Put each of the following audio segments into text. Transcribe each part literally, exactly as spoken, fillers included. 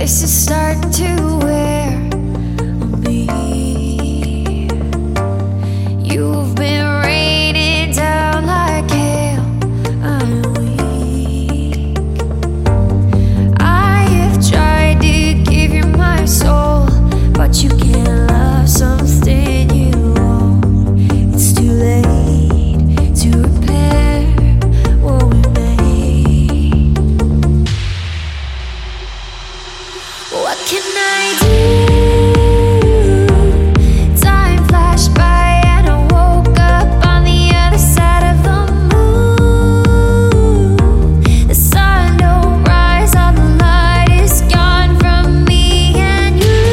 This is starting to wear on me. You've been raining down like hail. I'm weak. I have tried to give you my soul, but you can't love something you own. It's too late to repair what we made. What can I do? Time flashed by and I woke up on the other side of the moon. The sun don't rise, all the light is gone from me and you.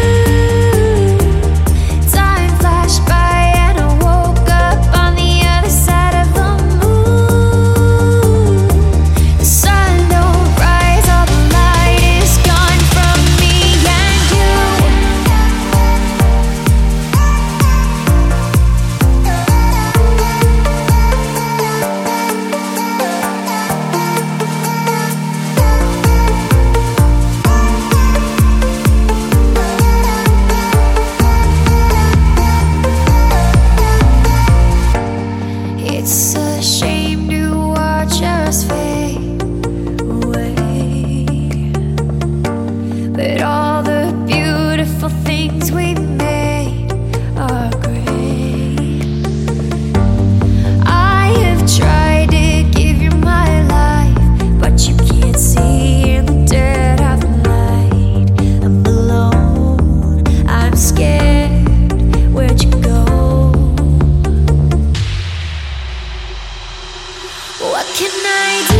Time flashed by and I woke up on the other side of the moon. The sun don't rise, all the light is gone from me and you. It's a shame to watch us fade away, but all the beautiful things we made are great. I have tried to give you my life, but you can't see in the dead of the night. I'm alone, I'm scared, where'd you go? What can I do?